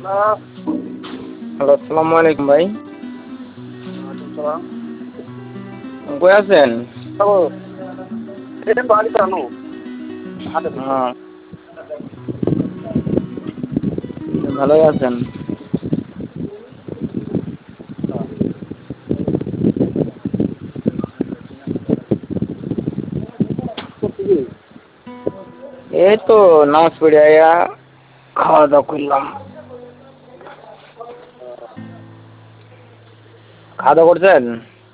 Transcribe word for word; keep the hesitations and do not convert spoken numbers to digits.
Hello, আসসালামু আলাইকুম ভাই। কই আছেন? ভালোই আছেন? এই তো নামাজ পড়ে আইয়া খাওয়া দাওয়া করলাম। খাওয়া দাওয়া করছেন?